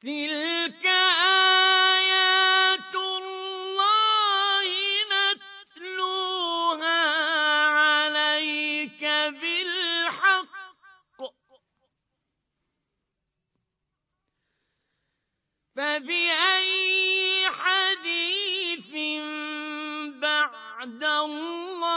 تِلْكَ آيَاتُ اللَّهِ نَتْلُوهَا عَلَيْكَ بِالْحَقِّ ۚ فَبِأَيِّ حَدِيثٍ بَعْدَ اللَّهِ